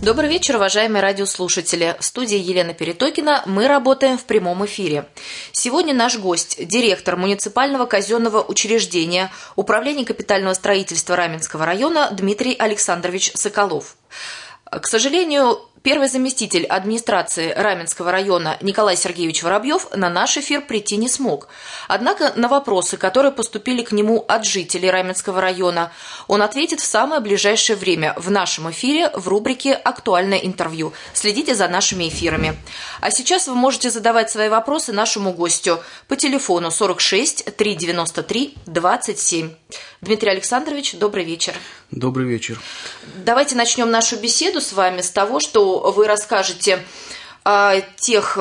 Добрый вечер, уважаемые радиослушатели. В студии Елена Перетокина. Мы работаем в прямом эфире. Сегодня наш гость – директор муниципального казенного учреждения Управления капитального строительства Раменского района Дмитрий Александрович Соколов. К сожалению, первый заместитель администрации Раменского района Николай Сергеевич Воробьев на наш эфир прийти не смог. Однако на вопросы, которые поступили к нему от жителей Раменского района, он ответит в самое ближайшее время в нашем эфире в рубрике «Актуальное интервью». Следите за нашими эфирами. А сейчас вы можете задавать свои вопросы нашему гостю по телефону 46 393 27. Дмитрий Александрович, добрый вечер. Добрый вечер. Давайте начнем нашу беседу с вами с того, что вы расскажете о тех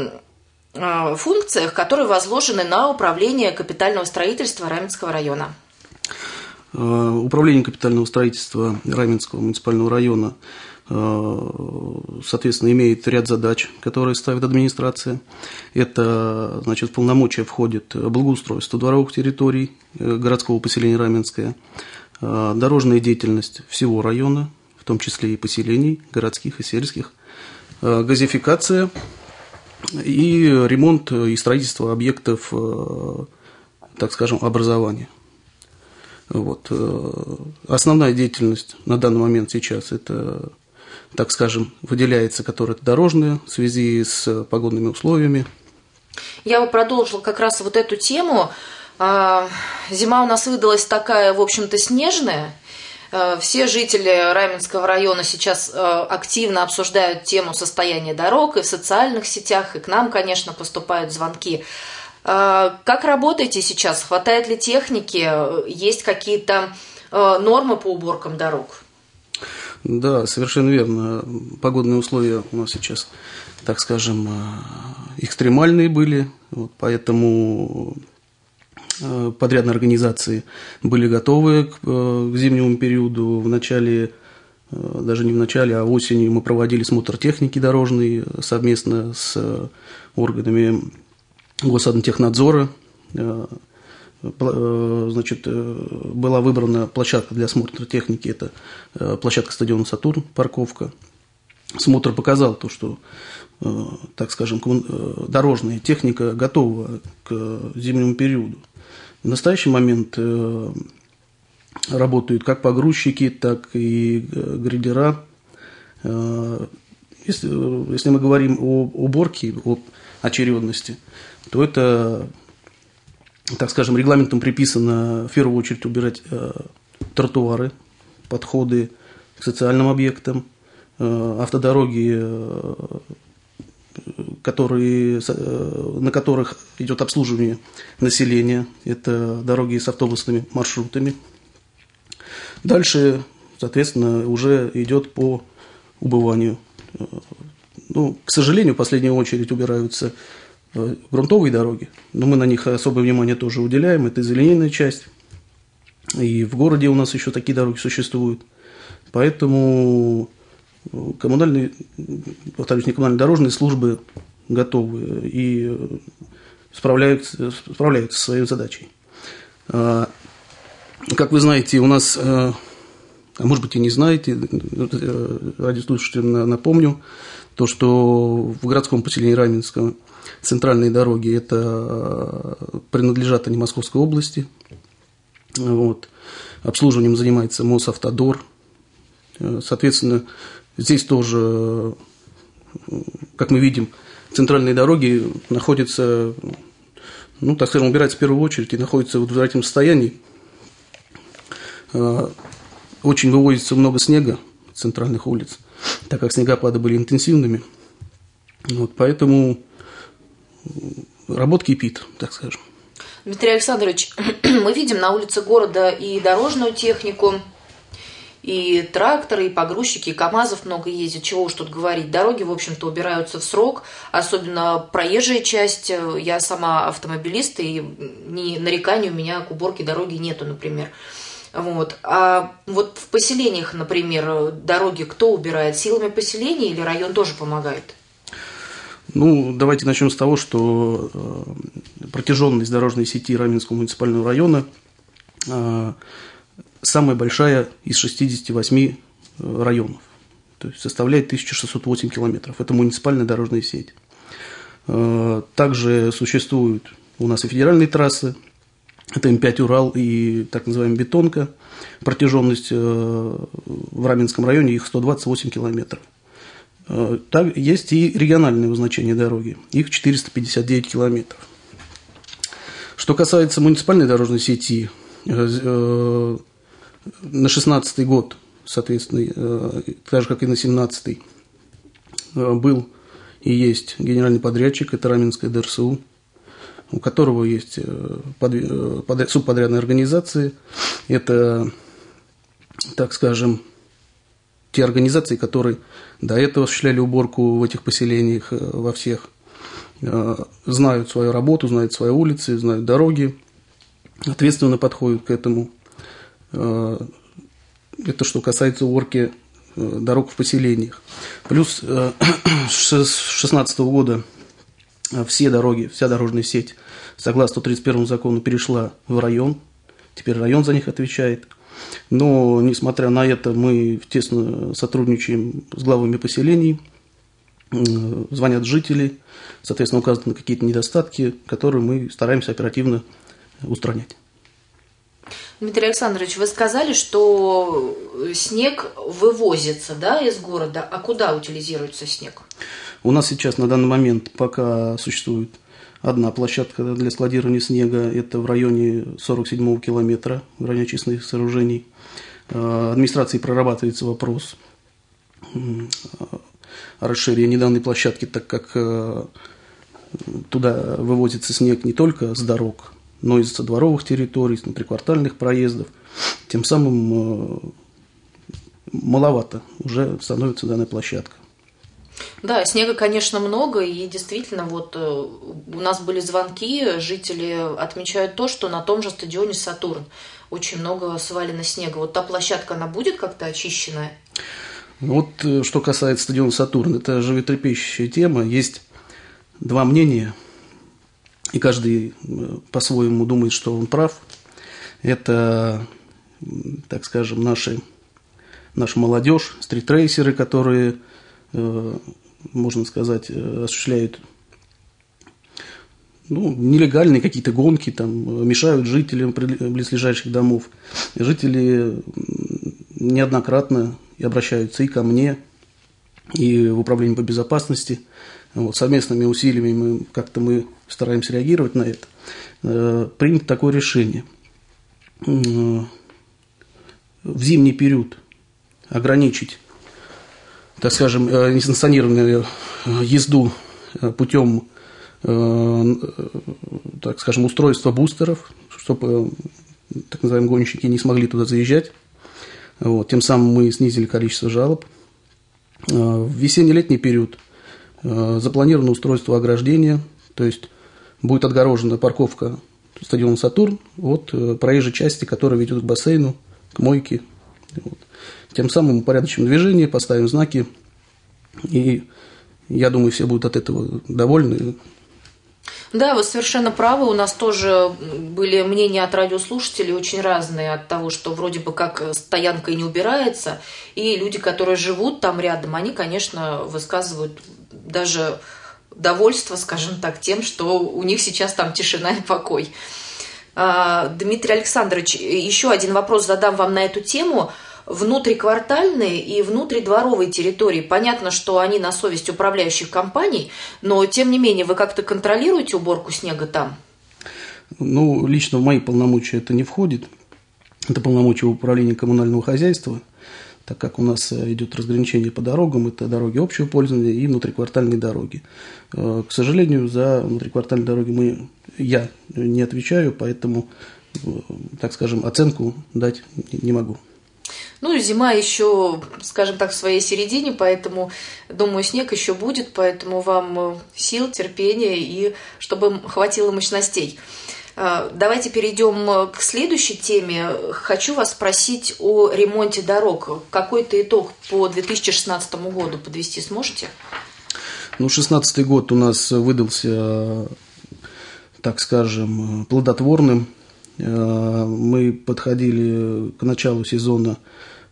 функциях, которые возложены на управление капитального строительства Раменского района. Управление капитального строительства Раменского муниципального района, соответственно, имеет ряд задач, которые ставит администрация. Это, значит, в полномочия входит благоустройство дворовых территорий городского поселения Раменское, дорожная деятельность всего района, в том числе и поселений, городских и сельских, газификация и ремонт и строительство объектов, так скажем, образования. Вот. Основная деятельность на данный момент сейчас это, так скажем, выделяется, которая дорожная в связи с погодными условиями. Я бы продолжила как раз вот эту тему. Зима у нас выдалась такая, в общем-то, снежная. Все жители Раменского района сейчас активно обсуждают тему состояния дорог и в социальных сетях, и к нам, конечно, поступают звонки. Как работаете сейчас? Хватает ли техники? Есть какие-то нормы по уборкам дорог? Да, совершенно верно. Погодные условия у нас сейчас, так скажем, экстремальные были, вот, поэтому подрядные организации были готовы к зимнему периоду. В начале, даже не в начале, а осенью мы проводили смотр техники дорожной совместно с органами Госадминтехнадзора. Значит, была выбрана площадка для осмотра техники, это площадка стадиона «Сатурн», парковка. Смотр показал то, что, так скажем, дорожная техника готова к зимнему периоду. В настоящий момент работают как погрузчики, так и грейдера. Если мы говорим о уборке, о очередности, то это, так скажем, регламентом приписано в первую очередь убирать тротуары, подходы к социальным объектам, автодороги, на которых идет обслуживание населения, это дороги с автобусными маршрутами. Дальше, соответственно, уже идет по убыванию. Ну, к сожалению, в последнюю очередь убираются грунтовые дороги, но мы на них особое внимание тоже уделяем, это зеленая часть, и в городе у нас еще такие дороги существуют, поэтому коммунальные, повторюсь, некоммунальные дорожные службы готовы и справляются со своей задачей. Как вы знаете, у нас, а может быть и не знаете, радиослушателям напомню, то, что в городском поселении Раменского центральные дороги это принадлежат они Московской области. Вот. Обслуживанием занимается Мосавтодор. Соответственно, здесь тоже, как мы видим, центральные дороги находятся, ну, так скажем, убираются в первую очередь и находятся в удовлетворительном состоянии. Очень вывозится много снега с центральных улиц, так как снегопады были интенсивными. Вот, поэтому работа кипит, так скажем. Дмитрий Александрович, мы видим на улице города и дорожную технику, и тракторы, и погрузчики, и КАМАЗов много ездят, чего уж тут говорить. Дороги, в общем-то, убираются в срок, особенно проезжая часть. Я сама автомобилист, и ни нареканий у меня к уборке дороги нету, например. Вот. А вот в поселениях, например, дороги кто убирает? Силами поселения или район тоже помогает? Ну, давайте начнем с того, что протяженность дорожной сети Раменского муниципального района самая большая из 68 районов. то есть составляет 1608 километров. Это муниципальная дорожная сеть. Также существуют у нас и федеральные трассы. Это М5 Урал и так называемая Бетонка. Протяженность в Раменском районе их 128 километров. Есть и региональные значения дороги. Их 459 километров. Что касается муниципальной дорожной сети, на 2016 год, соответственно, так же, как и на 2017, был и есть генеральный подрядчик, это Раменская ДРСУ, у которого есть субподрядные организации. Это, так скажем, те организации, которые до этого осуществляли уборку в этих поселениях, во всех, знают свою работу, знают свои улицы, знают дороги, ответственно подходят к этому. Это что касается уборки дорог в поселениях. Плюс с 2016 года все дороги, вся дорожная сеть, согласно 131 закону, перешла в район. Теперь район за них отвечает. Но, несмотря на это, мы тесно сотрудничаем с главами поселений, звонят жители, соответственно, указаны какие-то недостатки, которые мы стараемся оперативно устранять. Дмитрий Александрович, вы сказали, что снег вывозится, да, из города. А куда утилизируется снег? У нас сейчас на данный момент пока существует одна площадка для складирования снега. Это в районе 47-го километра, в районе очистных сооружений. Администрацией прорабатывается вопрос о расширении данной площадки, так как туда вывозится снег не только с дорог, но и с дворовых территорий, с внутриквартальных проездов. Тем самым маловато уже становится данная площадка. Да, снега, конечно, много, и действительно, вот у нас были звонки, жители отмечают то, что на том же стадионе «Сатурн» очень много свалено снега. Вот та площадка, она будет как-то очищенная? Вот что касается стадиона «Сатурн», это животрепещущая тема. Есть два мнения, и каждый по-своему думает, что он прав. Это, так скажем, наша молодежь, стритрейсеры, которые, можно сказать, осуществляют нелегальные какие-то гонки, там, мешают жителям близлежащих домов. Жители неоднократно обращаются и ко мне, и в управление по безопасности. Вот, совместными усилиями мы стараемся реагировать на это. Принято такое решение. В зимний период ограничить, так скажем, несанкционированную езду путем, так скажем, устройства бустеров, чтобы так называемые гонщики не смогли туда заезжать. Вот, тем самым мы снизили количество жалоб. В весенне-летний период запланировано устройство ограждения, то есть будет отгорожена парковка стадиона «Сатурн» от проезжей части, которая ведет к бассейну, к мойке. Вот. Тем самым упорядочим движение, поставим знаки, и я думаю, все будут от этого довольны. Да, вы совершенно правы. У нас тоже были мнения от радиослушателей очень разные, от того, что вроде бы как стоянка и не убирается, и люди, которые живут там рядом, они, конечно, высказывают даже довольство, скажем так, тем, что у них сейчас там тишина и покой. Дмитрий Александрович, еще один вопрос задам вам на эту тему. Внутриквартальные и внутридворовые территории, понятно, что они на совесть управляющих компаний, но, тем не менее, вы как-то контролируете уборку снега там? Лично в мои полномочия это не входит. Это полномочия управления коммунального хозяйства, так как у нас идет разграничение по дорогам, это дороги общего пользования и внутриквартальные дороги. К сожалению, за внутриквартальные дороги я не отвечаю, поэтому, так скажем, оценку дать не могу. Зима еще, скажем так, в своей середине, поэтому, думаю, снег еще будет, поэтому вам сил, терпения и чтобы хватило мощностей. Давайте перейдем к следующей теме. Хочу вас спросить о ремонте дорог. Какой-то итог по 2016 году подвести сможете? 2016 год у нас выдался, так скажем, плодотворным. Мы подходили к началу сезона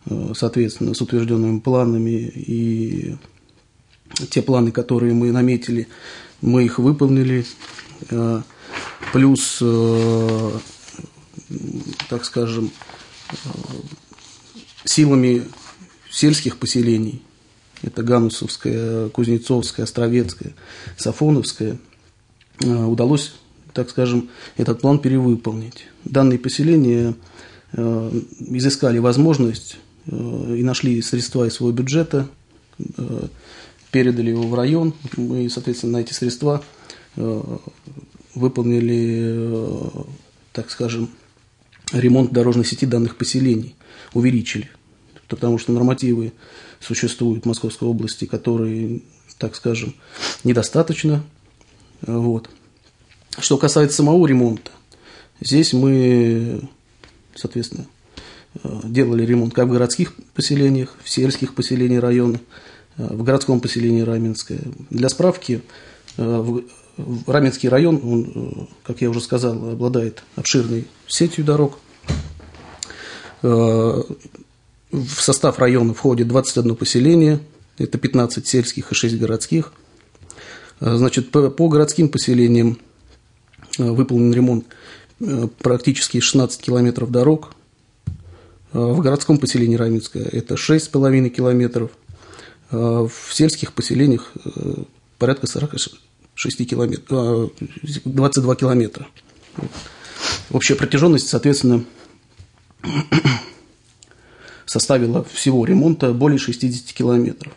соответственно, с утвержденными планами, и те планы, которые мы наметили, мы их выполнили. Плюс, так скажем, силами сельских поселений, это Ганусовская, Кузнецовская, Островецкая, Сафоновская, удалось, так скажем, этот план перевыполнить. Данные поселения изыскали возможность и нашли средства из своего бюджета, передали его в район. Мы, соответственно, на эти средства выполнили, так скажем, ремонт дорожной сети данных поселений, увеличили. Потому что нормативы существуют в Московской области, которые, так скажем, недостаточно. Вот. Что касается самого ремонта, здесь мы, соответственно, делали ремонт как в городских поселениях, в сельских поселениях района, в городском поселении Раменское. Для справки, Раменский район, он, как я уже сказал, обладает обширной сетью дорог. В состав района входит 21 поселение, это 15 сельских и 6 городских. Значит, по городским поселениям выполнен ремонт практически 16 километров дорог. В городском поселении Раменское это 6,5 километров. В сельских поселениях порядка 46 километров, 22 километра. Общая протяженность, соответственно, составила всего ремонта более 60 километров.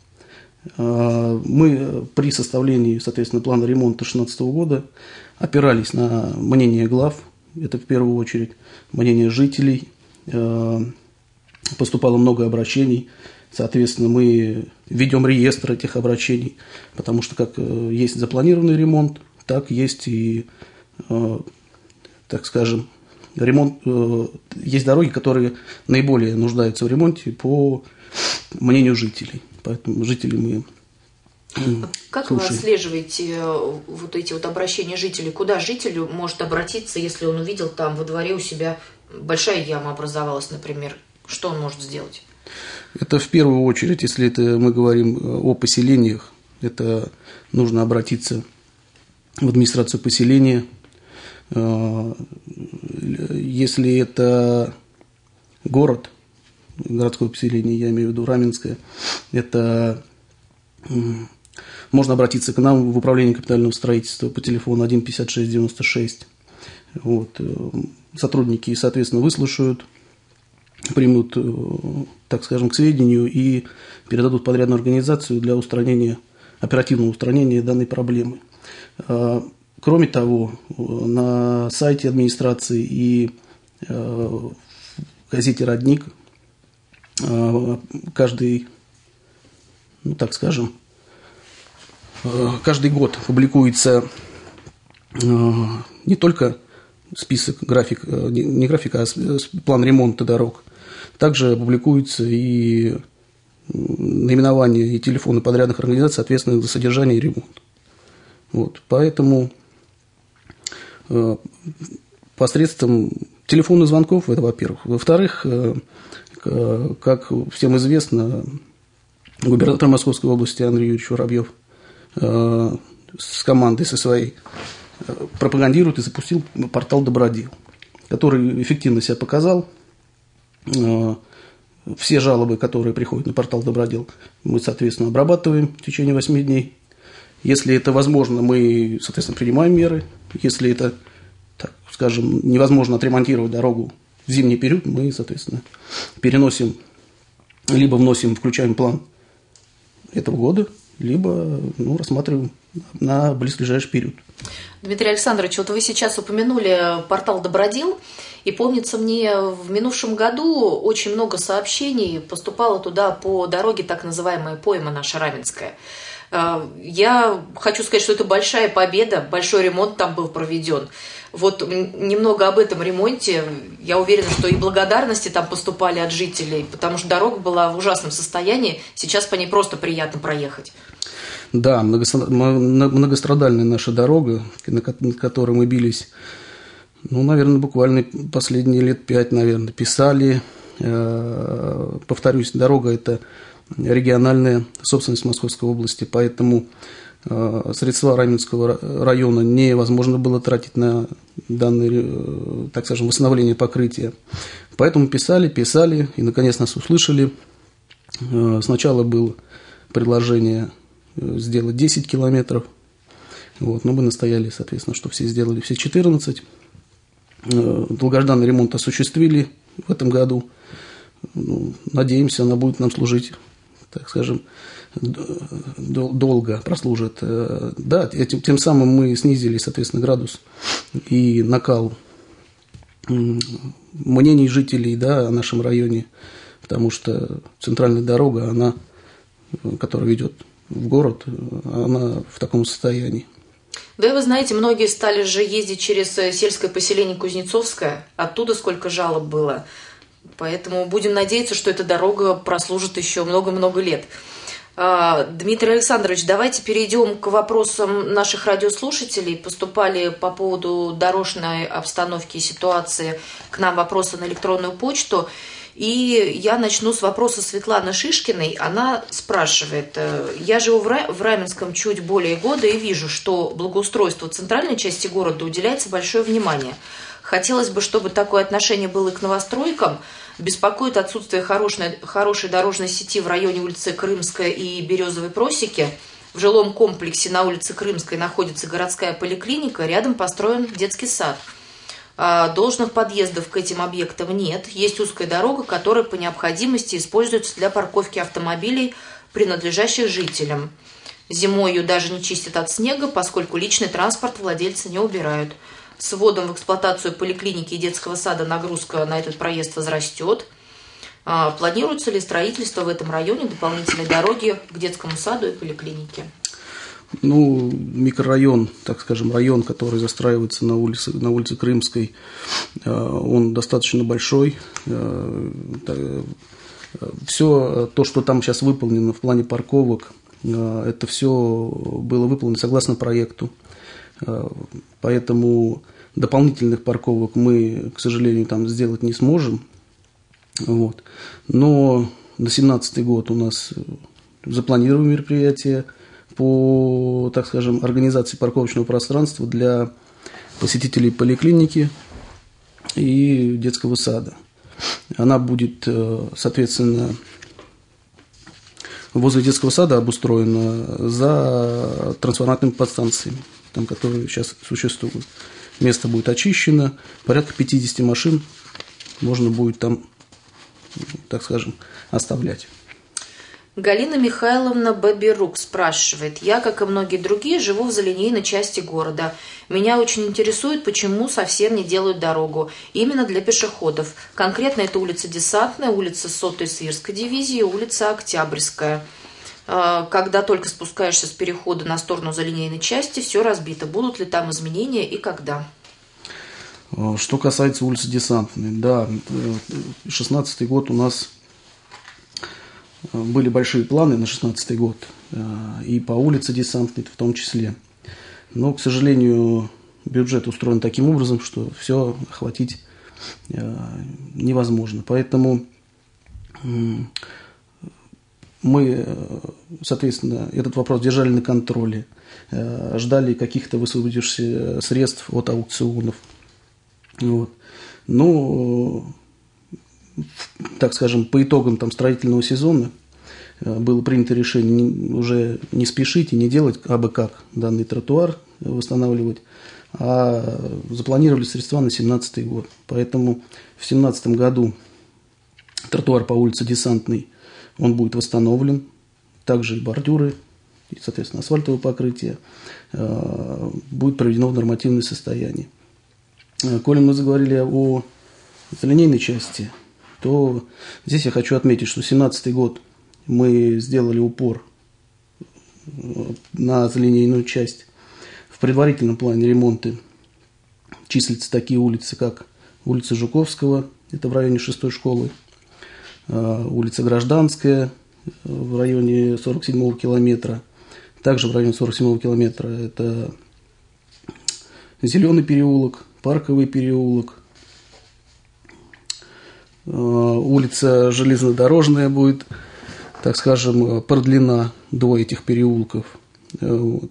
Мы при составлении, соответственно, плана ремонта 2016 года опирались на мнение глав, это в первую очередь мнение жителей. Поступало много обращений, соответственно, мы ведем реестр этих обращений, потому что как есть запланированный ремонт, так есть и, так скажем, ремонт, есть дороги, которые наиболее нуждаются в ремонте по мнению жителей. Поэтому жителей мы Как вы отслеживаете вот эти вот обращения жителей? Куда житель может обратиться, если он увидел там во дворе у себя большая яма образовалась, например? Что он может сделать? Это в первую очередь, если это мы говорим о поселениях, это нужно обратиться в администрацию поселения. Если это город, городское поселение, я имею в виду Раменское, это можно обратиться к нам в управление капитального строительства по телефону 15696. Вот. Сотрудники, соответственно, выслушают, примут, так скажем, к сведению и передадут подрядную организацию для устранения, оперативного устранения данной проблемы. Кроме того, на сайте администрации и в газете «Родник» каждый, ну, так скажем, каждый год публикуется не только список, график, не график, а план ремонта дорог, также публикуются и наименования и телефоны подрядных организаций, ответственных за содержание и ремонт. Вот, поэтому посредством телефонных звонков, это во-первых. Во-вторых, как всем известно, губернатор Московской области Андрей Юрьевич Воробьев с командой со своей пропагандирует и запустил портал «Добродел», который эффективно себя показал. Все жалобы, которые приходят на портал «Добродел», мы, соответственно, обрабатываем в течение 8 дней. Если это возможно, мы, соответственно, принимаем меры. Если это, так скажем, невозможно отремонтировать дорогу в зимний период, мы, соответственно, переносим, либо вносим, включаем план этого года, либо рассматриваем на близлежащий период. Дмитрий Александрович, вот вы сейчас упомянули портал «Добродел», и помнится мне, в минувшем году очень много сообщений поступало туда по дороге, так называемая пойма наша Раменская. Я хочу сказать, что это большая победа, большой ремонт там был проведен. Вот немного об этом ремонте. Я уверена, что и благодарности там поступали от жителей, потому что дорога была в ужасном состоянии. Сейчас по ней просто приятно проехать. Да, многострадальная наша дорога, на которой мы бились, наверное, буквально последние лет 5, наверное, писали, Повторюсь, дорога – это региональная собственность Московской области, поэтому средства Раменского района невозможно было тратить на данное, так скажем, восстановление покрытия. Поэтому писали, и, наконец, нас услышали. Сначала было предложение сделать 10 километров, но мы настояли, соответственно, что все сделали все 14. Долгожданный ремонт осуществили в этом году. Надеемся, она будет нам служить, так скажем, долго прослужит. Да, тем самым мы снизили, соответственно, градус и накал мнений жителей, да, о нашем районе, потому что центральная дорога, она, которая ведет в город, она в таком состоянии. Да, и вы знаете, многие стали же ездить через сельское поселение Кузнецовское, оттуда сколько жалоб было. Поэтому будем надеяться, что эта дорога прослужит еще много-много лет. Дмитрий Александрович, давайте перейдем к вопросам наших радиослушателей. Поступали по поводу дорожной обстановки и ситуации к нам вопросы на электронную почту. И я начну с вопроса Светланы Шишкиной. Она спрашивает: я живу в Раменском чуть более года и вижу, что благоустройству центральной части города уделяется большое внимание. Хотелось бы, чтобы такое отношение было и к новостройкам. Беспокоит отсутствие хорошей дорожной сети в районе улицы Крымская и Березовой просеки. В жилом комплексе на улице Крымской находится городская поликлиника, рядом построен детский сад. Должных подъездов к этим объектам нет. Есть узкая дорога, которая по необходимости используется для парковки автомобилей, принадлежащих жителям. Зимой ее даже не чистят от снега, поскольку личный транспорт владельцы не убирают. С вводом в эксплуатацию поликлиники и детского сада нагрузка на этот проезд возрастет. Планируется ли строительство в этом районе дополнительной дороги к детскому саду и поликлинике? Микрорайон, так скажем, район, который застраивается на улице Крымской, он достаточно большой. Все то, что там сейчас выполнено в плане парковок, это все было выполнено согласно проекту. Поэтому дополнительных парковок мы, к сожалению, там сделать не сможем. Но на 2017 год у нас запланировано мероприятие по, так скажем, организации парковочного пространства для посетителей поликлиники и детского сада. Она будет, соответственно, возле детского сада обустроена за трансформаторными подстанциями, которые сейчас существуют. Место будет очищено, порядка 50 машин можно будет там, так скажем, оставлять. Галина Михайловна Бабирук спрашивает: я, как и многие другие, живу в залинейной части города. Меня очень интересует, почему совсем не делают дорогу именно для пешеходов. Конкретно это улица Десантная, улица 100-й Свирской дивизии, улица Октябрьская. Когда только спускаешься с перехода на сторону залинейной части, все разбито. Будут ли там изменения и когда? Что касается улицы Десантной, да, 2016 год у нас были большие планы на 2016 год, и по улице Десантной в том числе. Но, к сожалению, бюджет устроен таким образом, что все охватить невозможно. Поэтому мы, соответственно, этот вопрос держали на контроле, ждали каких-то высвободившихся средств от аукционов. Но, так скажем, по итогам строительного сезона было принято решение уже не спешить и не делать абы как данный тротуар восстанавливать, а запланировали средства на 2017 год. Поэтому в 2017 году тротуар по улице Десантной, он будет восстановлен, также и бордюры, и, соответственно, асфальтовое покрытие будет приведено в нормативное состояние. Коли мы заговорили о линейной части, то здесь я хочу отметить, что 2017 год мы сделали упор на линейную часть. В предварительном плане ремонты числятся такие улицы, как улица Жуковского, это в районе 6-й школы, улица Гражданская в районе 47-го километра, также в районе 47-го километра это Зеленый переулок, Парковый переулок, улица Железнодорожная будет, так скажем, продлена до этих переулков. Вот.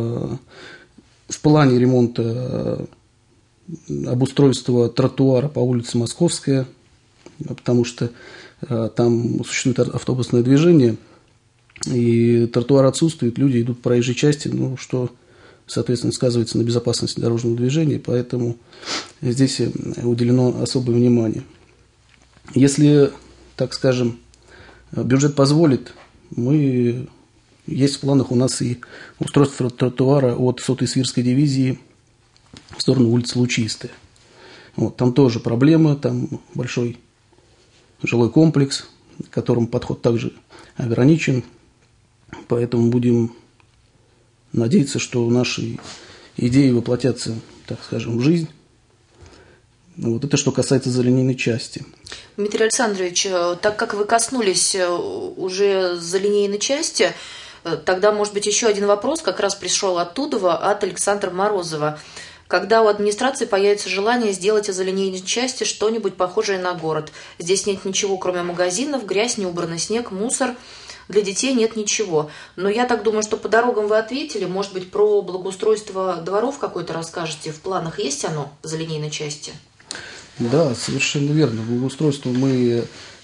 В плане ремонта обустройства тротуара по улице Московская, потому что там существует автобусное движение, и тротуар отсутствует, люди идут по проезжей части, что, соответственно, сказывается на безопасности дорожного движения, поэтому здесь уделено особое внимание. Если, так скажем, бюджет позволит, есть в планах у нас и устройство тротуара от 100-й Свирской дивизии в сторону улицы Лучистая. Вот, там тоже проблема, там большой жилой комплекс, к которому подход также ограничен, поэтому будем надеяться, что наши идеи воплотятся, так скажем, в жизнь. Вот это что касается залинейной части. Дмитрий Александрович, так как вы коснулись уже залинейной части, тогда, может быть, еще один вопрос как раз пришел оттуда, от Александра Морозова. Когда у администрации появится желание сделать из линейной части что-нибудь похожее на город? Здесь нет ничего, кроме магазинов, грязь, неубранный снег, мусор. Для детей нет ничего. Но я так думаю, что по дорогам вы ответили. Может быть, про благоустройство дворов какое-то расскажете? В планах есть оно за линейной части? Да, совершенно верно. Благоустройство мы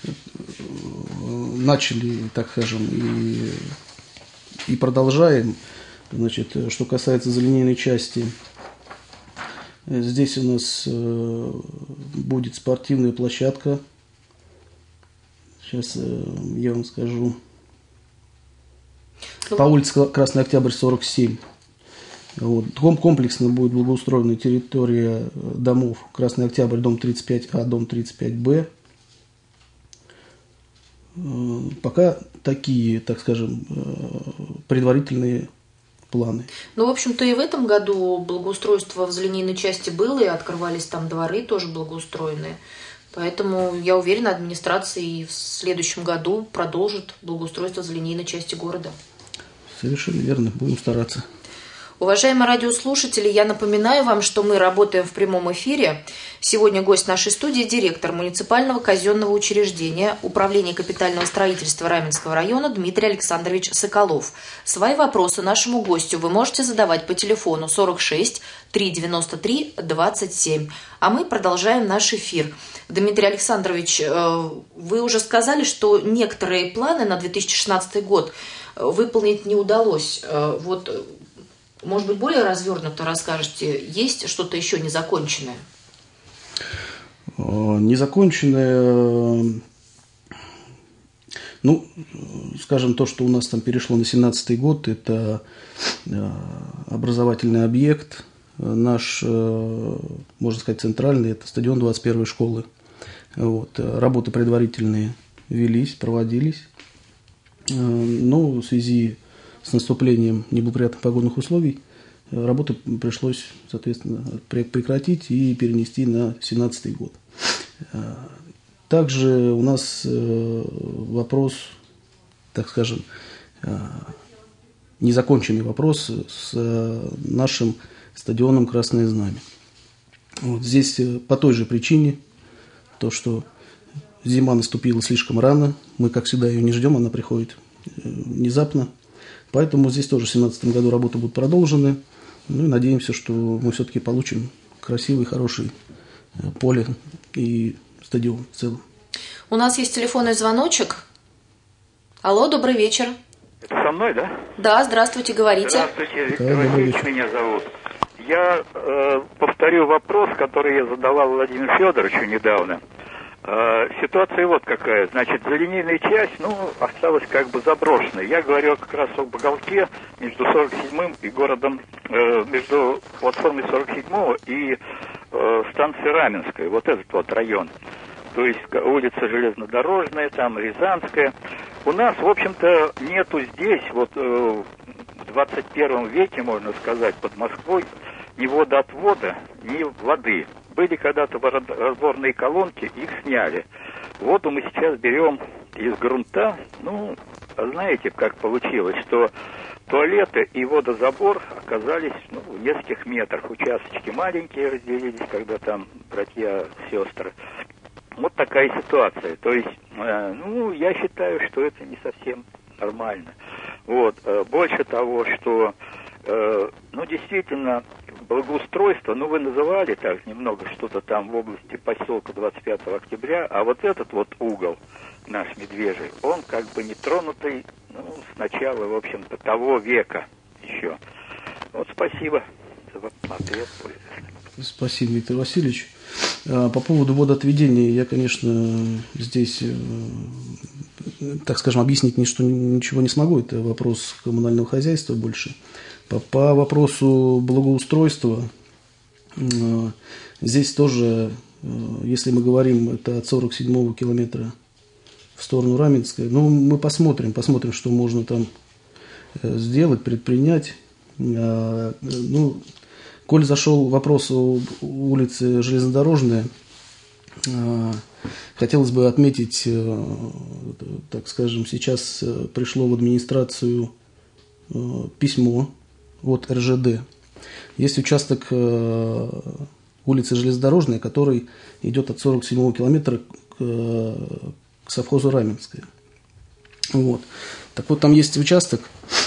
начали, так скажем, и продолжаем. Значит, что касается залинейной части, здесь у нас будет спортивная площадка. Сейчас я вам скажу. По улице Красный Октябрь, 47. Вот. Комплексно будет благоустроена территория домов Красный Октябрь, дом 35А, дом 35Б. Пока такие, так скажем, предварительные планы. Ну, в общем-то, и в этом году благоустройство в залинейной части было, и открывались там дворы тоже благоустроенные. Поэтому я уверена, администрация и в следующем году продолжит благоустройство залинейной части города. Совершенно верно, будем стараться. Уважаемые радиослушатели, я напоминаю вам, что мы работаем в прямом эфире. Сегодня гость нашей студии – директор муниципального казенного учреждения Управления капитального строительства Раменского района Дмитрий Александрович Соколов. Свои вопросы нашему гостю вы можете задавать по телефону 46 393 27. А мы продолжаем наш эфир. Дмитрий Александрович, вы уже сказали, что некоторые планы на 2016 год выполнить не удалось. Вот, может быть, более развернуто расскажете, есть что-то еще незаконченное? Незаконченное, скажем, то, что у нас там перешло на 2017 год, это образовательный объект, наш, можно сказать, центральный, это стадион 21-й школы. Вот, работы предварительные велись, проводились, но в связи с наступлением неблагоприятных погодных условий работы пришлось, соответственно, прекратить и перенести на 2017 год. Также у нас вопрос, так скажем, незаконченный вопрос с нашим стадионом «Красное Знамя». Вот здесь по той же причине, то, что зима наступила слишком рано, мы, как всегда, ее не ждем, она приходит внезапно. Поэтому здесь тоже в 2017 году работы будут продолжены. Ну и надеемся, что мы все-таки получим красивый, хороший поле и стадион в целом. У нас есть телефонный звоночек. Алло, добрый вечер. Это со мной, да? Да, здравствуйте, говорите. Здравствуйте, Виктор Васильевич меня зовут. Я повторю вопрос, который я задавал Владимиру Федоровичу недавно. Ситуация вот какая. Значит, залинейная часть, осталась как бы заброшенной. Я говорю как раз об уголке между 47-м и городом, между платформой 47-го и станцией Раменская. Вот этот вот район. То есть улица Железнодорожная, там Рязанская. У нас, в общем-то, нету здесь, вот в 21 веке, можно сказать, под Москвой, ни водоотвода, ни воды. Были когда-то разборные колонки, их сняли. Воду мы сейчас берем из грунта. Знаете, как получилось, что туалеты и водозабор оказались в нескольких метрах. Участочки маленькие разделились, когда там братья, сестры. Вот такая ситуация. То есть, я считаю, что это не совсем нормально. Вот. Больше того, что, действительно, благоустройство, вы называли так немного что-то там в области поселка 25 октября, а вот этот вот угол наш Медвежий, он как бы не тронутый, с начала, в общем-то, того века еще. Вот спасибо за ответ. Спасибо, Виктор Васильевич. По поводу водоотведения я, конечно, здесь, так скажем, объяснить ничего не смогу. Это вопрос коммунального хозяйства больше. По вопросу благоустройства, здесь тоже, если мы говорим, это от 47-го километра в сторону Раменской, мы посмотрим, что можно там сделать, предпринять. Коль зашел вопрос о улице Железнодорожная, хотелось бы отметить, так скажем, сейчас пришло в администрацию письмо от РЖД. Есть участок улицы Железнодорожная, который идет от 47-го километра к совхозу Раменская. Вот. Так вот, там есть участок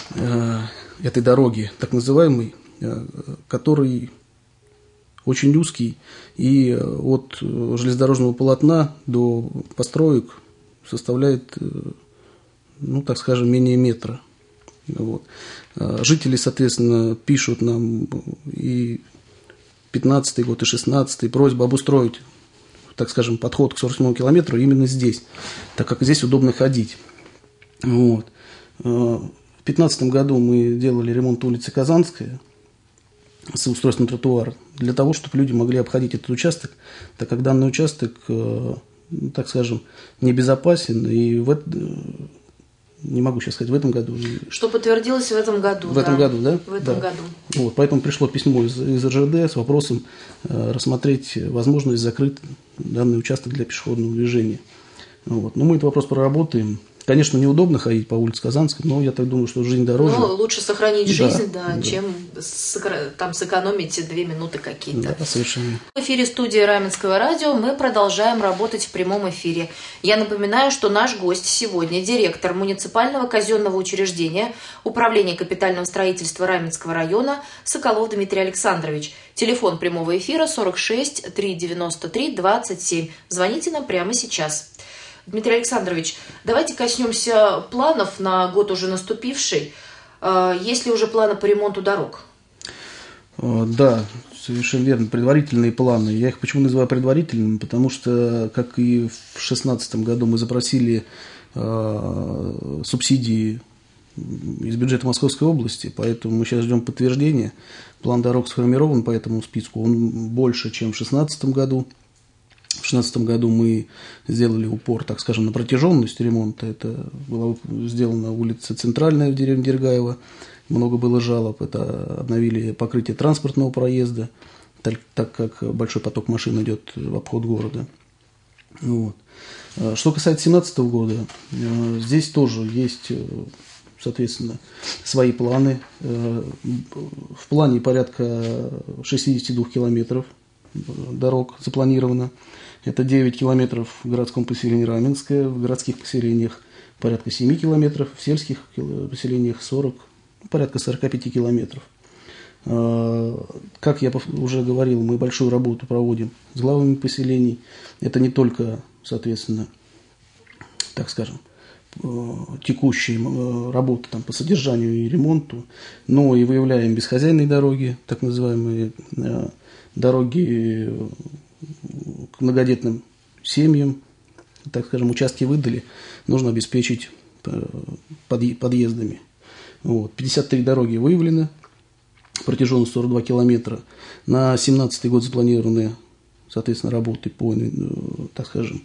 этой дороги, так называемый, который очень узкий, и от железнодорожного полотна до построек составляет, так скажем, менее метра. Вот. Жители, соответственно, пишут нам и 15-й год, и 16-й просьбу обустроить, так скажем, подход к 47-му километру именно здесь, так как здесь удобно ходить. Вот. В 2015 году мы делали ремонт улицы Казанская с устройством тротуара для того, чтобы люди могли обходить этот участок, так как данный участок, так скажем, небезопасен, и не могу сейчас сказать, в этом году. Что подтвердилось в этом году. В этом году, да? В этом году. Вот, поэтому пришло письмо из РЖД с вопросом рассмотреть возможность закрыть данный участок для пешеходного движения. Вот. Мы этот вопрос проработаем. Конечно, неудобно ходить по улице Казанской, но я так думаю, что жизнь дороже. Лучше сохранить жизнь, чем там сэкономить 2 минуты какие-то. Да, совершенно. В эфире студии Раменского радио мы продолжаем работать в прямом эфире. Я напоминаю, что наш гость сегодня директор муниципального казенного учреждения Управления капитального строительства Раменского района Соколов Дмитрий Александрович. Телефон прямого эфира 46 393 27. Звоните нам прямо сейчас. Дмитрий Александрович, давайте коснемся планов на год уже наступивший. Есть ли уже планы по ремонту дорог? Да, совершенно верно. Предварительные планы. Я их почему называю предварительными? Потому что, как и в 2016 году, мы запросили субсидии из бюджета Московской области, поэтому мы сейчас ждем подтверждения. План дорог сформирован по этому списку. Он больше, чем в 2016 году. В 2016 году мы сделали упор, так скажем, на протяженность ремонта. Это была сделана улица Центральная в деревне Дергаево. Много было жалоб. Это обновили покрытие транспортного проезда, так как большой поток машин идет в обход города. Вот. Что касается 2017 года, здесь тоже есть, соответственно, свои планы. В плане порядка 62 километров дорог запланировано. Это 9 километров в городском поселении Раменское, в городских поселениях порядка 7 километров, в сельских поселениях порядка 45 километров. Как я уже говорил, мы большую работу проводим с главами поселений. Это не только, соответственно, так скажем, текущие работы там, по содержанию и ремонту, но и выявляем бесхозяйные дороги, так называемые дороги к многодетным семьям, так скажем, участки выдали, нужно обеспечить подъездами. 53 дороги выявлены, протяженность 42 километра. На 2017 год запланированы, соответственно, работы по, так скажем,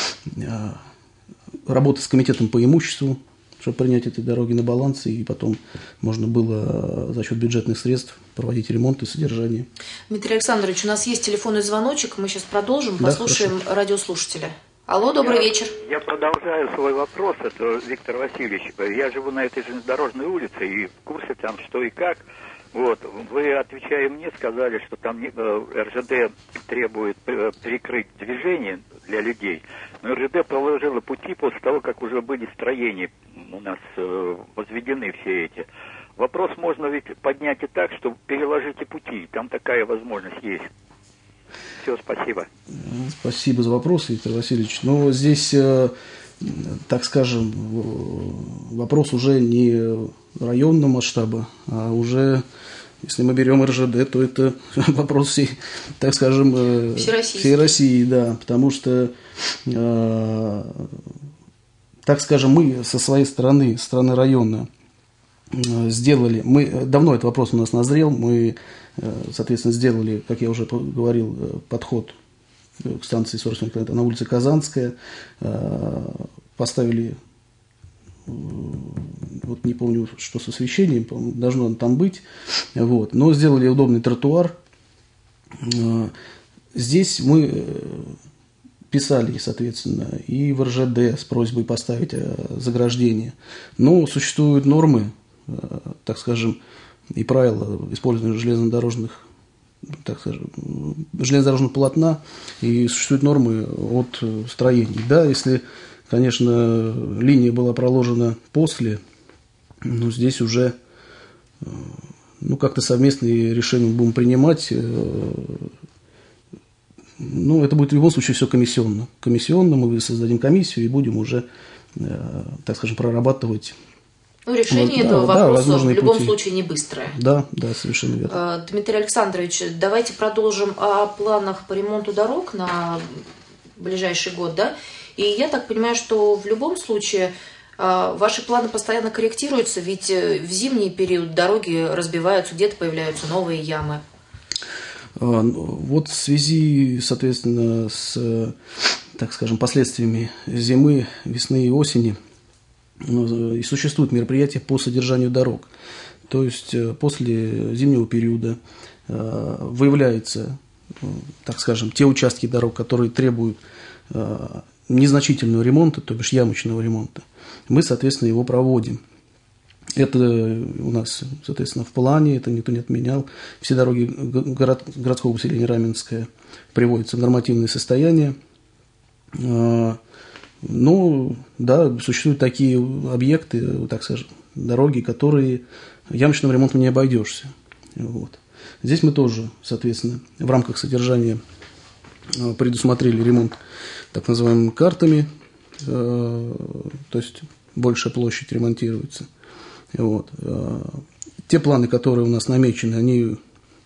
работа с комитетом по имуществу, чтобы принять эти дороги на баланс, и потом можно было за счет бюджетных средств проводить ремонт и содержание. Дмитрий Александрович, у нас есть телефонный звоночек, мы сейчас продолжим, послушаем радиослушателя. Алло, добрый вечер. Я продолжаю свой вопрос, это Виктор Васильевич. Я живу на этой железнодорожной улице и в курсе там что и как. Вот, вы, отвечая мне, сказали, что там РЖД требует перекрыть движение для людей. Но РЖД проложила пути после того, как уже были строения у нас возведены все эти. Вопрос можно ведь поднять и так, что переложите пути. Там такая возможность есть. Все, спасибо. Спасибо за вопрос, Виктор Васильевич. Но здесь, так скажем, вопрос уже не районного масштаба, а уже, если мы берем РЖД, то это вопрос всей, так скажем, всей России, да, потому что, так скажем, мы со своей стороны района, сделали, мы давно этот вопрос у нас назрел, мы, соответственно, сделали, как я уже говорил, подход к станции 47 км на улице Казанская, поставили, вот не помню, что с освещением, должно там быть, вот, но сделали удобный тротуар. Здесь мы писали, соответственно, и в РЖД с просьбой поставить заграждение, но существуют нормы, так скажем, и правила использования железнодорожных, так скажем, железнодорожного полотна, и существуют нормы от строений. Да, если, конечно, линия была проложена после, но здесь уже, ну, как-то совместные решения будем принимать. Ну, это будет в любом случае все комиссионно. Комиссионно мы создадим комиссию и будем уже, так скажем, прорабатывать. Ну, решение этого вопроса в любом случае не быстрое. Да, совершенно верно. Дмитрий Александрович, давайте продолжим о планах по ремонту дорог на ближайший год, да? И я так понимаю, что в любом случае ваши планы постоянно корректируются, ведь в зимний период дороги разбиваются, где-то появляются новые ямы. Вот в связи, соответственно, с, так скажем, последствиями зимы, весны и осени, и существуют мероприятия по содержанию дорог. То есть после зимнего периода выявляются, так скажем, те участки дорог, которые требуют незначительного ремонта, то бишь ямочного ремонта. Мы, соответственно, его проводим. Это у нас, соответственно, в плане, это никто не отменял. Все дороги городского поселения Раменское приводятся в нормативное состояние. Ну, да, существуют такие объекты, так скажем, дороги, которые ямочным ремонтом не обойдешься. Вот. Здесь мы тоже, соответственно, в рамках содержания предусмотрели ремонт так называемыми картами, то есть большая площадь ремонтируется. Вот. Те планы, которые у нас намечены, они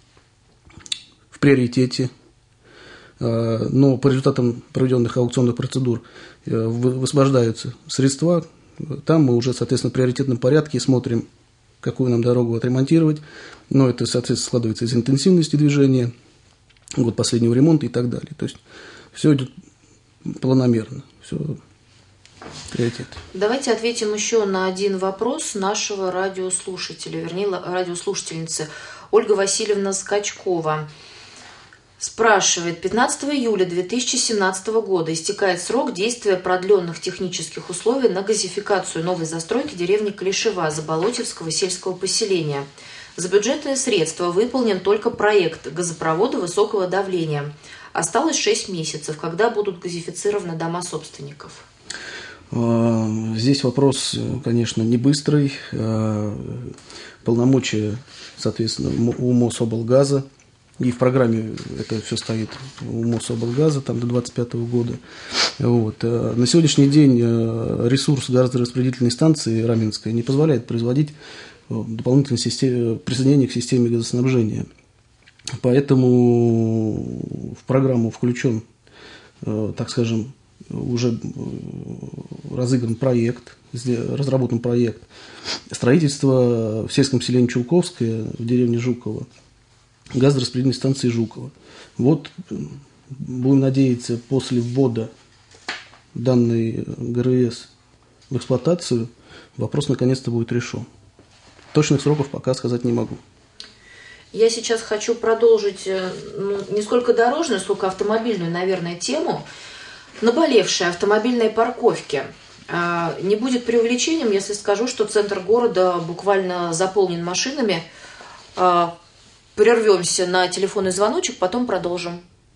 в приоритете. Но по результатам проведенных аукционных процедур высвобождаются средства. Там мы уже, соответственно, в приоритетном порядке смотрим, какую нам дорогу отремонтировать. Но это, соответственно, складывается из интенсивности движения, год последнего ремонта и так далее. То есть все идет планомерно, все приоритет. Давайте ответим еще на один вопрос нашего радиослушателя, вернее, радиослушательницы. Ольга Васильевна Скачкова спрашивает: 15 июля 2017 года истекает срок действия продленных технических условий на газификацию новой застройки деревни Клишева Заболотьевского сельского поселения. За бюджетные средства выполнен только проект газопровода высокого давления. Осталось 6 месяцев. Когда будут газифицированы дома собственников? Здесь вопрос, конечно, не быстрый. Полномочия, соответственно, у Мособлгаза. И в программе это все стоит у Мособлгаза там, до 2025 года. Вот. На сегодняшний день ресурс газораспределительной станции Раменская не позволяет производить дополнительное присоединение к системе газоснабжения. Поэтому в программу включен, так скажем, уже разыгран проект, разработан проект строительства в сельском селении Чулковское в деревне Жуково газораспределительной станции Жуково. Вот, будем надеяться, после ввода данной ГРС в эксплуатацию вопрос наконец-то будет решен. Точных сроков пока сказать не могу. Я сейчас хочу продолжить не сколько дорожную, сколько автомобильную, наверное, тему. Наболевшие автомобильные парковки. Не будет преувеличением, если скажу, что центр города буквально заполнен машинами. Прервемся на телефонный звоночек, потом продолжим.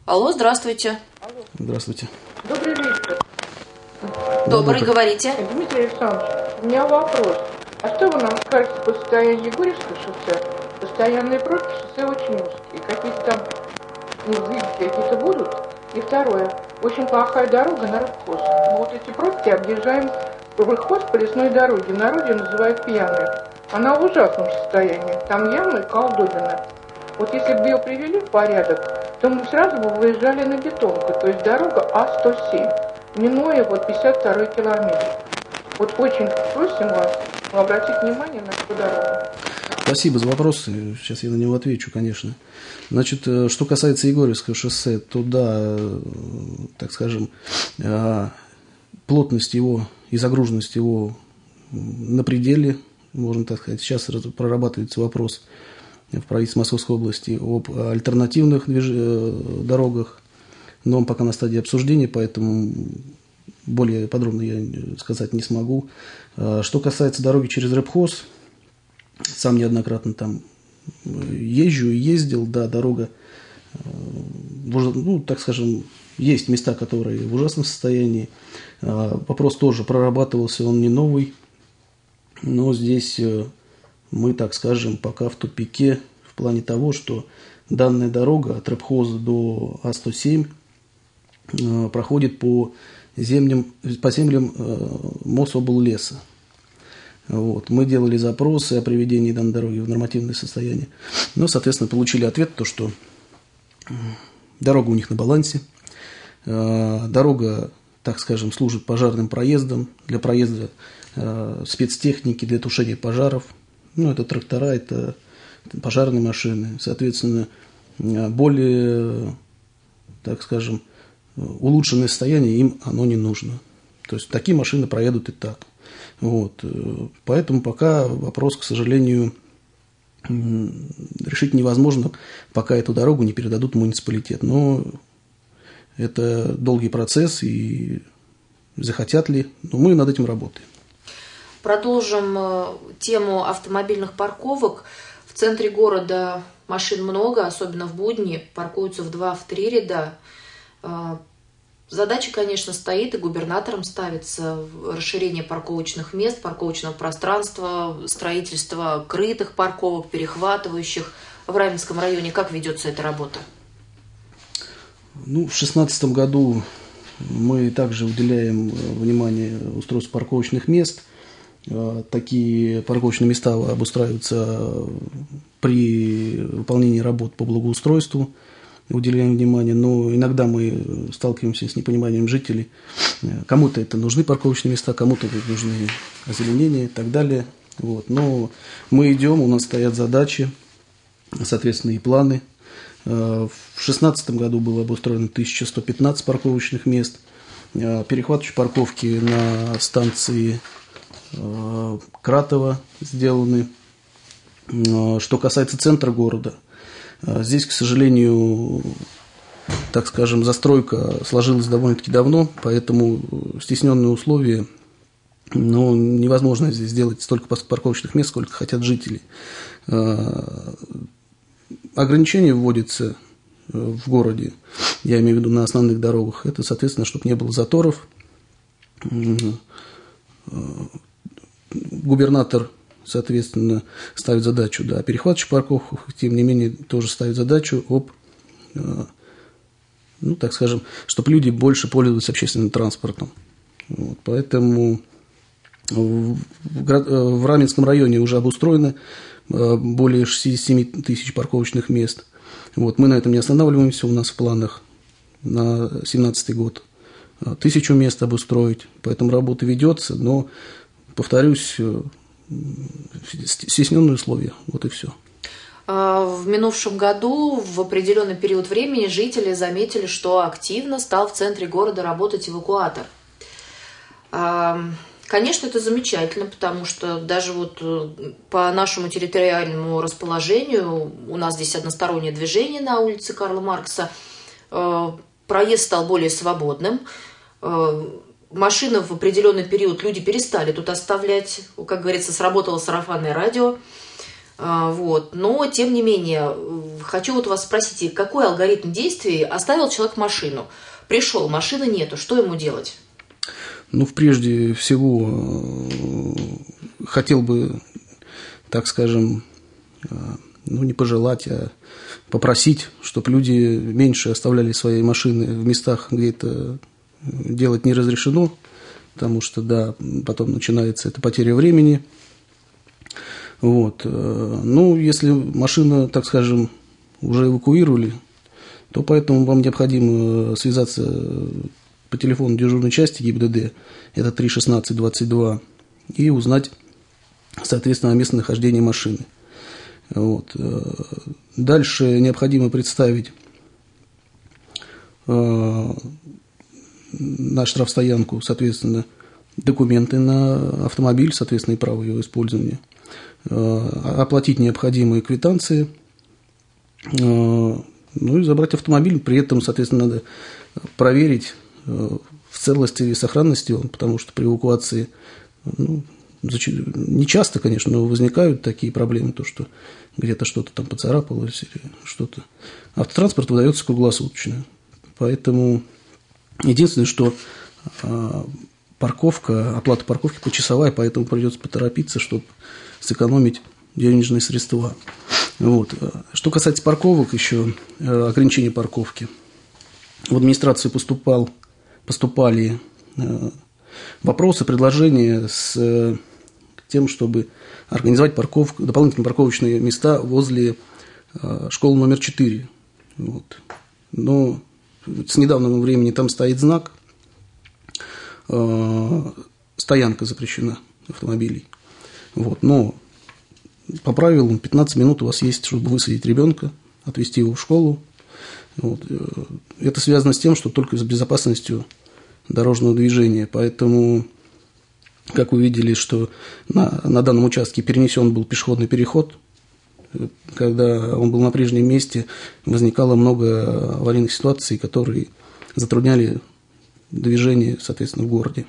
Алло, здравствуйте. Здравствуйте. Добрый вечер. Добрый, говорите. Дмитрий Александрович, у меня вопрос. А что вы нам скажете по состоянию Егорьевского шоссе? Постоянные пробки, шоссе очень узкие. Какие-то там двигатели какие-то будут? И второе. Очень плохая дорога на Рыбхоз. Мы вот эти пробки объезжаем Рыбхоз по лесной дороге. В народе называют пьяной. Она в ужасном состоянии. Там ямы и колдобины. Вот если бы ее привели в порядок, то мы сразу бы выезжали на бетонку. То есть дорога А107, минуя вот 52-й километр. Вот очень просим вас обратить внимание на эту дорогу. Спасибо за вопрос. Сейчас я на него отвечу, конечно. Значит, что касается Егорьевского шоссе, то да, так скажем, плотность его и загруженность его на пределе, можно так сказать. Сейчас прорабатывается вопрос в правительстве Московской области об альтернативных дорогах, но он пока на стадии обсуждения, поэтому более подробно я сказать не смогу. Что касается дороги через Рыбхоз, сам неоднократно там езжу и ездил, да, дорога, ну, так скажем, есть места, которые в ужасном состоянии. Вопрос тоже прорабатывался, он не новый, но здесь мы, так скажем, пока в тупике в плане того, что данная дорога от Рыбхоза до А107 проходит по землям Мособллеса. Вот. Мы делали запросы о приведении данной дороги в нормативное состояние. Но, соответственно, получили ответ, то, что дорога у них на балансе. Дорога, так скажем, служит пожарным проездом, для проезда спецтехники, для тушения пожаров. Ну, это трактора, это пожарные машины. Соответственно, более, так скажем, улучшенное состояние им оно не нужно. То есть такие машины проедут и так. Вот. Поэтому пока вопрос, к сожалению, решить невозможно, пока эту дорогу не передадут в муниципалитет. Но это долгий процесс, и захотят ли, но мы над этим работаем. Продолжим тему автомобильных парковок. В центре города машин много, особенно в будни, паркуются в 2-3 ряда. Задача, конечно, стоит, и губернатором ставится расширение парковочных мест, парковочного пространства, строительство крытых парковок, перехватывающих. В Раменском районе как ведется эта работа? Ну, в 2016 году мы также уделяем внимание устройству парковочных мест. Такие парковочные места обустраиваются при выполнении работ по благоустройству, уделяем внимание, но иногда мы сталкиваемся с непониманием жителей. Кому-то это нужны парковочные места, кому-то нужны озеленения и так далее. Вот. Но мы идем, у нас стоят задачи, соответственно, и планы. В 2016 году было обустроено 1115 парковочных мест, перехватывающие парковки на станции Кратово сделаны. Что касается центра города, здесь, к сожалению, так скажем, застройка сложилась довольно-таки давно, поэтому стесненные условия, но невозможно здесь сделать столько парковочных мест, сколько хотят жители. Ограничения вводятся в городе, я имею в виду на основных дорогах, это, соответственно, чтобы не было заторов. Губернатор, соответственно, ставит задачу, да, о перехватывающих парковках, тем не менее, тоже ставит задачу об, ну, так скажем, чтобы люди больше пользовались общественным транспортом. Вот, поэтому в Раменском районе уже обустроено более 67 тысяч парковочных мест. Вот, мы на этом не останавливаемся, у нас в планах на 2017 год 1000 мест обустроить, поэтому работа ведется, но, повторюсь, стесненные условия, вот и все. В минувшем году в определенный период времени жители заметили, что активно стал в центре города работать эвакуатор. Конечно, это замечательно, потому что даже вот по нашему территориальному расположению у нас здесь одностороннее движение на улице Карла Маркса, проезд стал более свободным, машины в определенный период люди перестали тут оставлять, как говорится, сработало сарафанное радио. Вот. Но, тем не менее, Хочу вот вас спросить, какой алгоритм действий оставил человек машину? Пришел, машины нету, что ему делать? Ну, прежде всего, хотел бы, так скажем, ну, не пожелать, а попросить, чтобы люди меньше оставляли свои машины в местах, где это делать не разрешено, потому что, да, потом начинается эта потеря времени. Вот. Ну, если машина, так скажем, уже эвакуировали, то поэтому вам необходимо связаться по телефону дежурной части ГИБДД, это 31622, и узнать, соответственно, о местонахождении машины. Вот. Дальше необходимо представить на штрафстоянку, соответственно, документы на автомобиль, соответственно, и право его использования, оплатить необходимые квитанции, ну и забрать автомобиль. При этом, соответственно, надо проверить в целости и сохранности он, потому что при эвакуации, ну, не часто, конечно, но возникают такие проблемы, то, что где-то что-то там поцарапалось или что-то. Автотранспорт выдается круглосуточно. Поэтому единственное, что оплата парковки почасовая, поэтому придется поторопиться, чтобы сэкономить денежные средства. Вот. Что касается парковок, еще ограничения парковки. В администрацию поступали вопросы, предложения с тем, чтобы организовать дополнительные парковочные места возле школы номер 4. Вот. Но с недавнего времени там стоит знак «Стоянка запрещена автомобилей». Вот. Но по правилам 15 минут у вас есть, чтобы высадить ребенка, отвезти его в школу. Вот. Это связано с тем, что только с безопасностью дорожного движения. Поэтому, как вы видели, что на данном участке перенесен был пешеходный переход. Когда он был на прежнем месте, возникало много аварийных ситуаций, которые затрудняли движение, соответственно, в городе.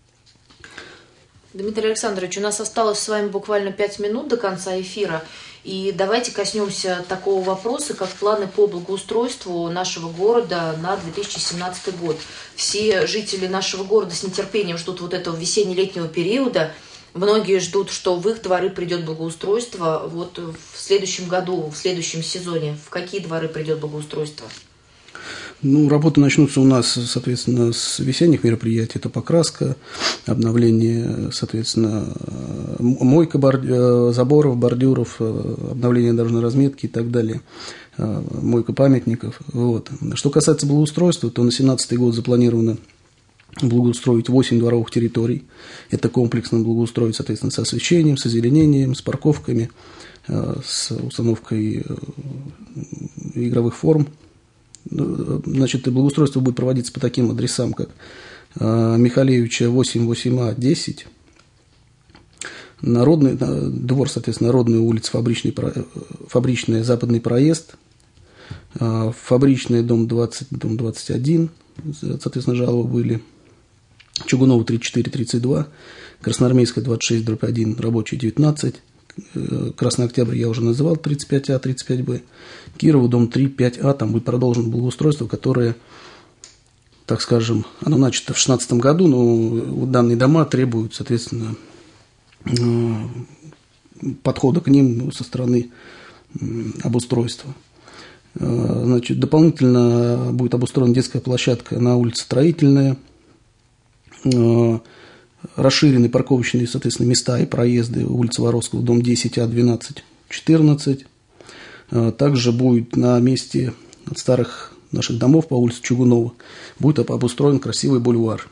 Дмитрий Александрович, у нас осталось с вами буквально 5 минут до конца эфира. И давайте коснемся такого вопроса, как планы по благоустройству нашего города на 2017 год. Все жители нашего города с нетерпением ждут вот этого весенне-летнего периода. Многие ждут, что в их дворы придет благоустройство. Вот в следующем году, в следующем сезоне, в какие дворы придет благоустройство? Ну, работы начнутся у нас, соответственно, с весенних мероприятий. Это покраска, обновление, соответственно, мойка заборов, бордюров, обновление дорожной разметки и так далее, мойка памятников. Вот. Что касается благоустройства, то на 2017 год запланировано благоустроить 8 дворовых территорий. Это комплексно благоустроить, соответственно, с освещением, с озеленением, с парковками, с установкой игровых форм. Значит, благоустройство будет проводиться по таким адресам, как Михалевича 8, 8А, 10, Народный двор, соответственно, Народная улица, Фабричная, Западный проезд, Фабричная, дом 20, дом 21, соответственно, жалобы были, Чугунова 34, 32, Красноармейская 26/1, Рабочая 19, Красный Октябрь я уже называл, 35А, 35Б, Кирова, дом 3, 5А, там будет продолжено благоустройство, которое, так скажем, оно начато в 2016 году, но данные дома требуют, соответственно, подхода к ним со стороны обустройства. Значит, дополнительно будет обустроена детская площадка на улице Строительная, расширены парковочные, соответственно, места и проезды, улица Воровского, дом 10А, 12, 14. Также будет на месте старых наших домов по улице Чугунова будет обустроен красивый бульвар.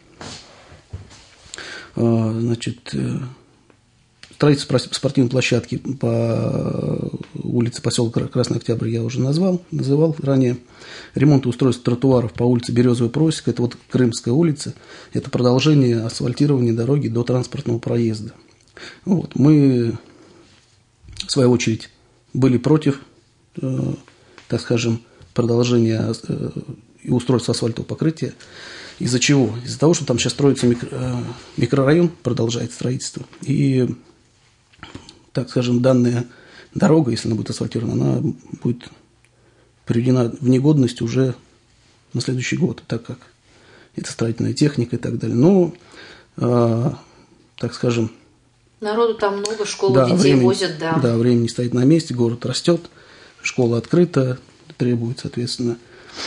Значит, строительство спортивной площадки по улице поселка Красный Октябрь я уже называл ранее. Ремонт и устройство тротуаров по улице Березовая Просека, это вот Крымская улица, это продолжение асфальтирования дороги до транспортного проезда. Вот. Мы, в свою очередь, были против, так скажем, продолжения и устройства асфальтового покрытия. Из-за чего? Из-за того, что там сейчас строится микрорайон, продолжает строительство, и, так скажем, данная дорога, если она будет асфальтирована, она будет приведена в негодность уже на следующий год, так как это строительная техника и так далее. Но, так скажем... Народу там много, школу детей возят, да. Да, время не стоит на месте, город растет, школа открыта, требует, соответственно,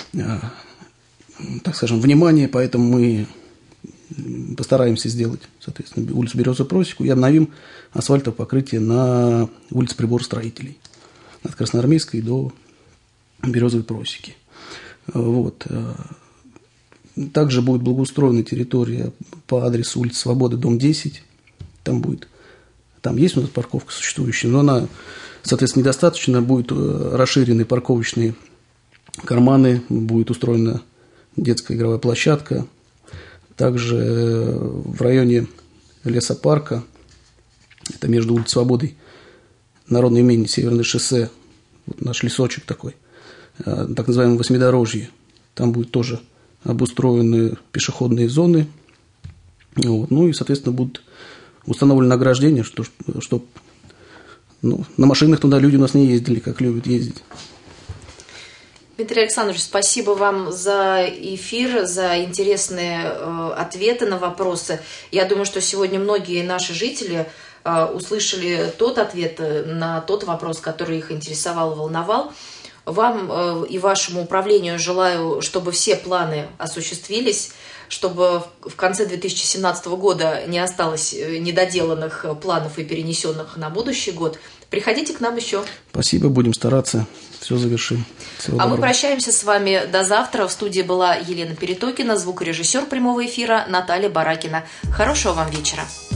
так скажем, внимания, поэтому мы постараемся сделать, соответственно, улицу Березовую просеку и обновим асфальтовое покрытие на улице Приборостроителей от Красноармейской до Березовой просеки. Вот. Также будет благоустроена территория по адресу улицы Свободы, дом 10. Там есть у нас парковка существующая, но она, соответственно, недостаточно. Будут расширены парковочные карманы, будет устроена детская игровая площадка. Также в районе лесопарка, это между улицей Свободы, Народное имение, Северное шоссе, вот наш лесочек такой, так называемое восьмидорожье, там будут тоже обустроены пешеходные зоны, вот, ну и, соответственно, будут установлены ограждения, чтобы на машинах туда люди у нас не ездили, как любят ездить. Дмитрий Александрович, спасибо вам за эфир, за интересные ответы на вопросы. Я думаю, что сегодня многие наши жители услышали тот ответ на тот вопрос, который их интересовал и волновал. Вам и вашему управлению желаю, чтобы все планы осуществились, чтобы в конце 2017 года не осталось недоделанных планов и перенесенных на будущий год. Приходите к нам еще. Спасибо, будем стараться. Все завершим. Всего доброго. Мы прощаемся с вами до завтра. В студии была Елена Перетокина, звукорежиссер прямого эфира Наталья Баракина. Хорошего вам вечера.